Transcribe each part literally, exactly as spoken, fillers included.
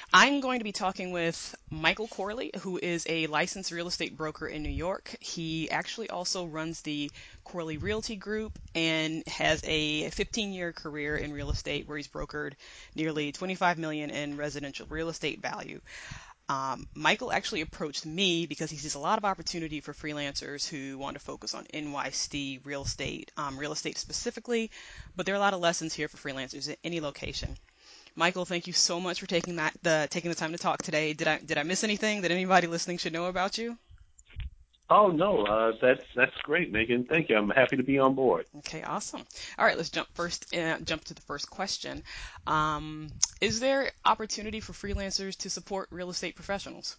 I'm going to be talking with Michael Corley, who is a licensed real estate broker in New York. He actually also runs the Corley Realty Group and has a fifteen year career in real estate where he's brokered nearly twenty-five million dollars in residential real estate value. Um, Michael actually approached me because he sees a lot of opportunity for freelancers who want to focus on N Y C real estate, um, real estate specifically, but there are a lot of lessons here for freelancers at any location. Michael, thank you so much for taking that the taking the time to talk today. Did I did I miss anything that anybody listening should know about you? Oh no, uh, that's that's great, Megan. Thank you. I'm happy to be on board. Okay, awesome. All right, let's jump first. Uh, jump to the first question. Um, is there opportunity for freelancers to support real estate professionals?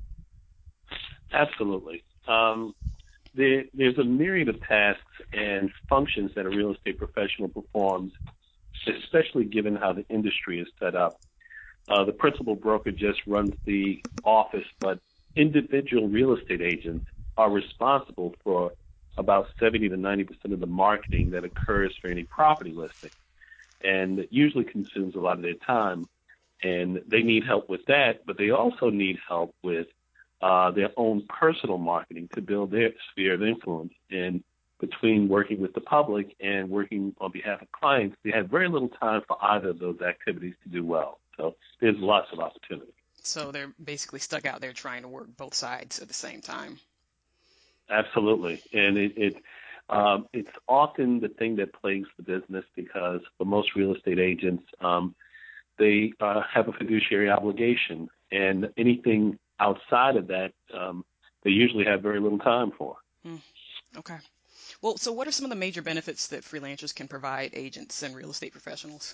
Absolutely. Um, there, there's a myriad of tasks and functions that a real estate professional performs, especially given how the industry is set up. Uh, the principal broker just runs the office, but individual real estate agents are responsible for about seventy to ninety percent of the marketing that occurs for any property listing. And it usually consumes a lot of their time. And they need help with that, but they also need help with uh, their own personal marketing to build their sphere of influence. And between working with the public and working on behalf of clients, they have very little time for either of those activities to do well. So there's lots of opportunity. So they're basically stuck out there trying to work both sides at the same time. Absolutely. And it, it um, it's often the thing that plagues the business because for most real estate agents, um, they uh, have a fiduciary obligation, and anything outside of that, um, they usually have very little time for. Hmm. Okay. Well, so what are some of the major benefits that freelancers can provide agents and real estate professionals?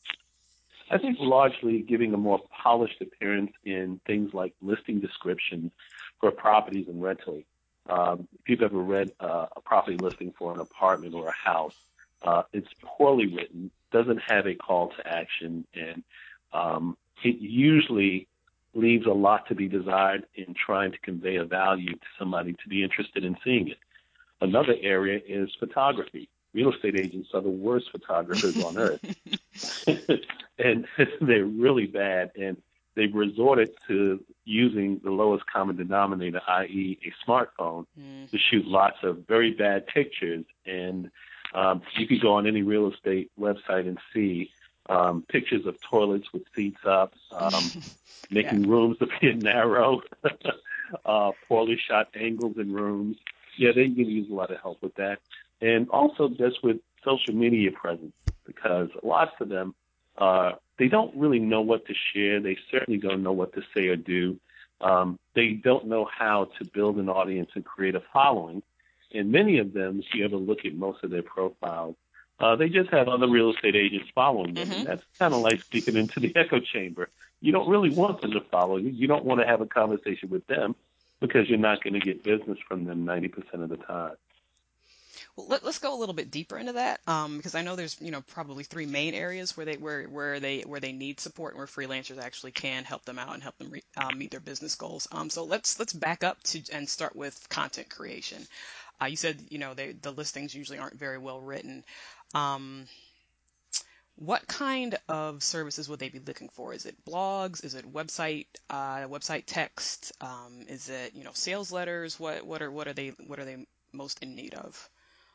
I think largely giving a more polished appearance in things like listing descriptions for properties and rentals. Um, if you've ever read uh, a property listing for an apartment or a house, uh, it's poorly written, doesn't have a call to action, and um, it usually leaves a lot to be desired in trying to convey a value to somebody to be interested in seeing it. Another area is photography. Real estate agents are the worst photographers on earth. And they're really bad, and they've resorted to using the lowest common denominator, that is a smartphone, Mm. to shoot lots of very bad pictures. And um, you could go on any real estate website and see um, pictures of toilets with seats up, um, Yeah. making rooms appear narrow, uh, poorly shot angles in rooms. Yeah, they can use a lot of help with that. And also just with social media presence, because lots of them, uh, they don't really know what to share. They certainly don't know what to say or do. Um, they don't know how to build an audience and create a following. And many of them, if you ever look at most of their profiles, uh, they just have other real estate agents following them. Mm-hmm. And that's kind of like speaking into the echo chamber. You don't really want them to follow you. You don't want to have a conversation with them because you're not going to get business from them ninety percent of the time. Well, let, let's go a little bit deeper into that, um, because I know there's, you know, probably three main areas where they where where they where they need support and where freelancers actually can help them out and help them re, um, meet their business goals. Um, so let's let's back up to and start with content creation. Uh, you said, you know, they, the listings usually aren't very well written. Um, what kind of services would they be looking for? Is it blogs? Is it website uh, website text? Um, is it, you know, sales letters? What what are what are they what are they most in need of?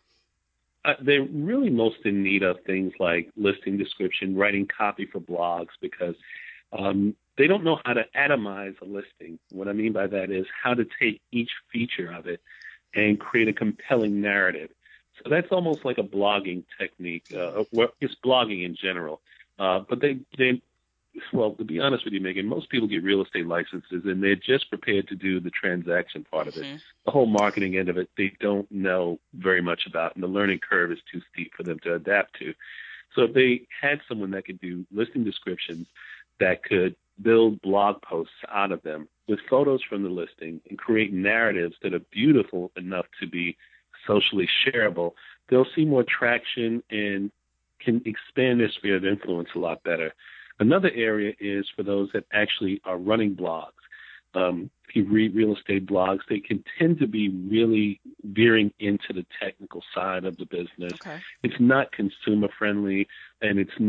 Uh, they're really most in need of things like listing description, writing copy for blogs, because um, they don't know how to atomize a listing. What I mean by that is how to take each feature of it and create a compelling narrative. So that's almost like a blogging technique. Uh, well, it's blogging in general. Uh, but they, they, well, to be honest with you, Megan, most people get real estate licenses and they're just prepared to do the transaction part of it. Mm-hmm. The whole marketing end of it, they don't know very much about, and the learning curve is too steep for them to adapt to. So if they had someone that could do listing descriptions, that could build blog posts out of them with photos from the listing and create narratives that are beautiful enough to be socially shareable, they'll see more traction and can expand their sphere of influence a lot better. Another area is for those that actually are running blogs. Um, if you read real estate blogs, they can tend to be really veering into the technical side of the business. Okay. It's not consumer friendly, and it's not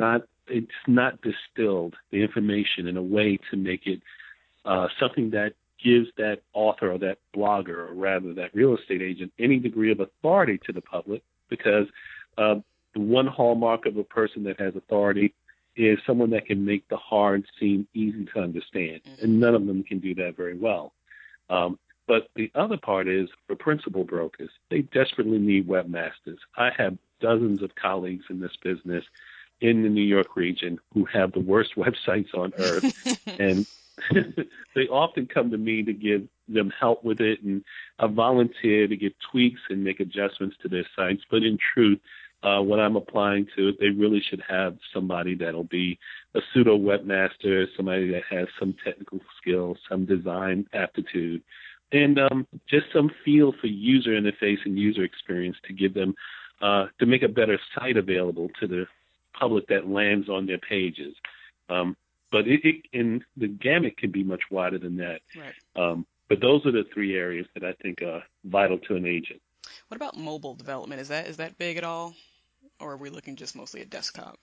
it's not distilled, the information, in a way to make it uh, something that gives that author or that blogger, or rather that real estate agent, any degree of authority to the public, because uh, the one hallmark of a person that has authority is someone that can make the hard seem easy to understand, Mm-hmm. and none of them can do that very well. Um, but the other part is, for principal brokers, they desperately need webmasters. I have dozens of colleagues in this business in the New York region who have the worst websites on earth, and they often come to me to give them help with it, and I volunteer to give tweaks and make adjustments to their sites. But in truth, uh, when I'm applying to it, they really should have somebody that'll be a pseudo webmaster, somebody that has some technical skills, some design aptitude, and um, just some feel for user interface and user experience to give them, uh, to make a better site available to the public that lands on their pages. Um, but it, it, and the gamut can be much wider than that. Right. Um, but those are the three areas that I think are vital to an agent. What about mobile development? Is that is that big at all, or are we looking just mostly at desktop?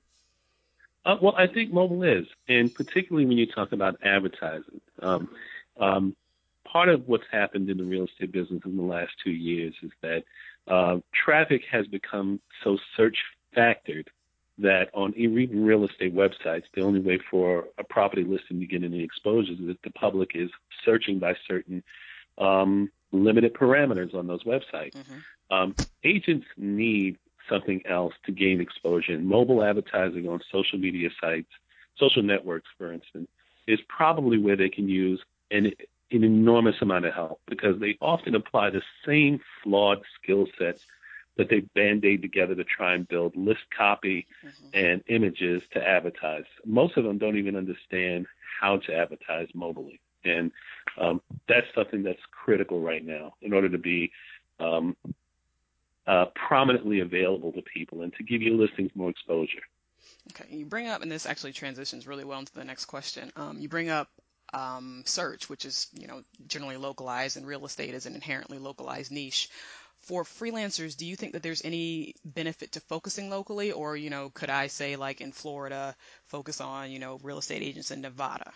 Uh, well, I think mobile is, and particularly when you talk about advertising. Um, um, part of what's happened in the real estate business in the last two years is that uh, traffic has become so search factored that on even real estate websites, the only way for a property listing to get any exposure is that the public is searching by certain um, limited parameters on those websites. Mm-hmm. Um, agents need something else to gain exposure. And mobile advertising on social media sites, social networks, for instance, is probably where they can use an, an enormous amount of help, because they often apply the same flawed skill sets that they band-aid together to try and build list copy mm-hmm. and images to advertise. Most of them don't even understand how to advertise mobilely. And um, that's something that's critical right now in order to be um, uh, prominently available to people and to give your listings more exposure. Okay, you bring up, and this actually transitions really well into the next question. Um, you bring up um, search, which is, you know, generally localized, and real estate is an inherently localized niche. For freelancers, do you think that there's any benefit to focusing locally, or, you know, could I say, like in Florida, focus on, you know, real estate agents in Nevada?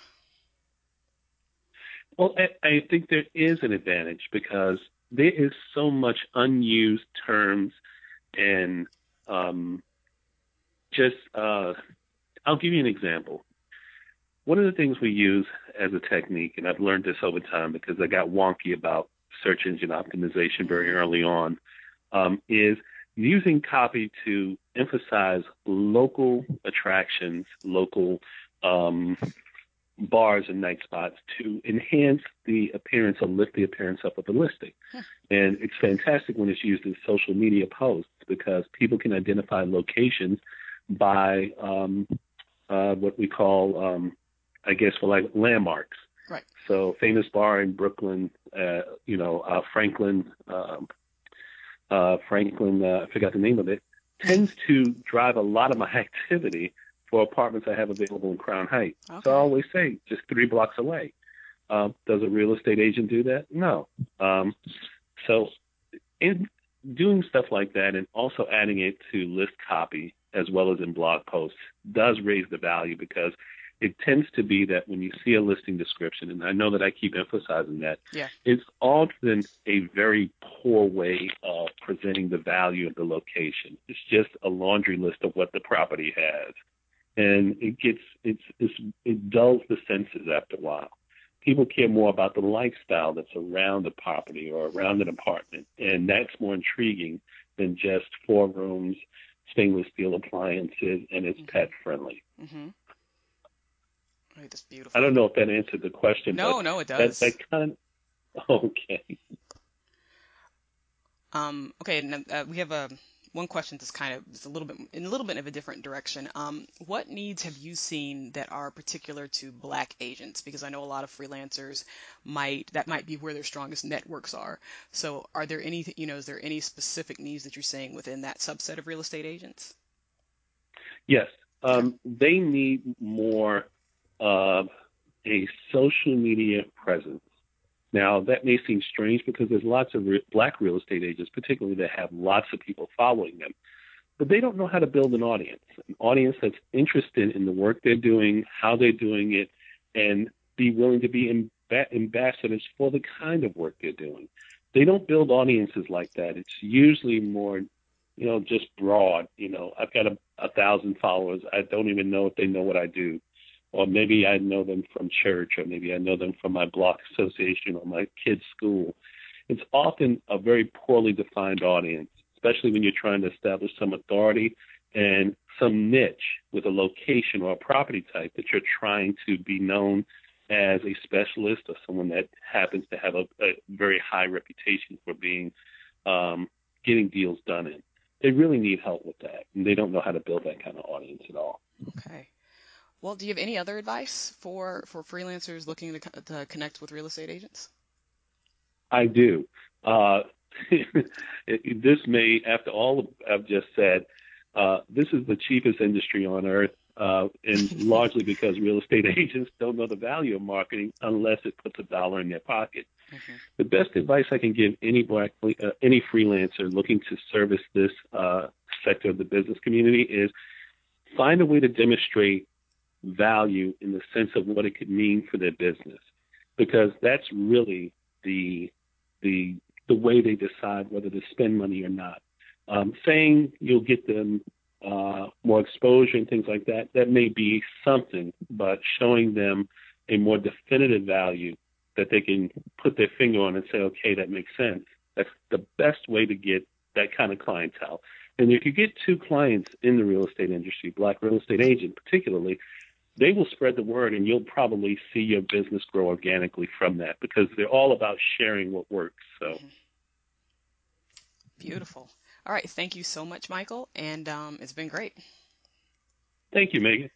Well, I, I think there is an advantage, because there is so much unused terms and um, just, uh, I'll give you an example. One of the things we use as a technique, and I've learned this over time because I got wonky about search engine optimization very early on, um, is using copy to emphasize local attractions, local um, bars and night spots to enhance the appearance or lift the appearance up of the listing. Hmm. And it's fantastic when it's used in social media posts, because people can identify locations by um, uh, what we call, um, I guess, for like landmarks. Right. So famous bar in Brooklyn, uh, you know, uh, Franklin, um, uh, Franklin, uh, I forgot the name of it, tends to drive a lot of my activity for apartments I have available in Crown Heights. Okay. So I always say just three blocks away. Um, does a real estate agent do that? No. Um, so in doing stuff like that, and also adding it to list copy as well as in blog posts, does raise the value, because it tends to be that when you see a listing description, and I know that I keep emphasizing that, yeah. it's often a very poor way of presenting the value of the location. It's just a laundry list of what the property has. And it gets, it's, it's, it dulls the senses after a while. People care more about the lifestyle that's around the property or around an apartment, and that's more intriguing than just four rooms, stainless steel appliances, and it's mm-hmm. pet friendly. Mm-hmm. Right, that's beautiful. I don't know if that answered the question. No, but no, it does. That, that kind of, okay. Um, okay, and, uh, we have a one question that's kind of is a little bit in a little bit of a different direction. Um, what needs have you seen that are particular to Black agents? Because I know a lot of freelancers might that might be where their strongest networks are. So, are there any you know is there any specific needs that you're seeing within that subset of real estate agents? Yes, um, they need more of a social media presence. Now, that may seem strange because there's lots of re- Black real estate agents, particularly, that have lots of people following them. but they don't know how to build an audience, an audience that's interested in the work they're doing, how they're doing it, and be willing to be amb- ambassadors for the kind of work they're doing. They don't build audiences like that. It's usually more, you know, just broad. You know, I've got a, a thousand followers. I don't even know if they know what I do. Or maybe I know them from church, or maybe I know them from my block association or my kids' school. It's often a very poorly defined audience, especially when you're trying to establish some authority and some niche with a location or a property type that you're trying to be known as a specialist or someone that happens to have a, a very high reputation for being um, getting deals done in. They really need help with that, and they don't know how to build that kind of audience at all. Okay. Well, do you have any other advice for, for freelancers looking to, co- to connect with real estate agents? I do. Uh, it, this may, after all I've just said, uh, this is the cheapest industry on earth, uh, and largely because real estate agents don't know the value of marketing unless it puts a dollar in their pocket. Mm-hmm. The best advice I can give any black, uh, any freelancer looking to service this uh, sector of the business community is find a way to demonstrate value in the sense of what it could mean for their business, because that's really the the the way they decide whether to spend money or not. Um, saying you'll get them uh, more exposure and things like that, that may be something, but showing them a more definitive value that they can put their finger on and say, okay, that makes sense. That's the best way to get that kind of clientele. And if you get two clients in the real estate industry, black real estate agent particularly, they will spread the word, and you'll probably see your business grow organically from that, because they're all about sharing what works. So, Beautiful. All right. Thank you so much, Michael. And um, it's been great. thank you, Megan.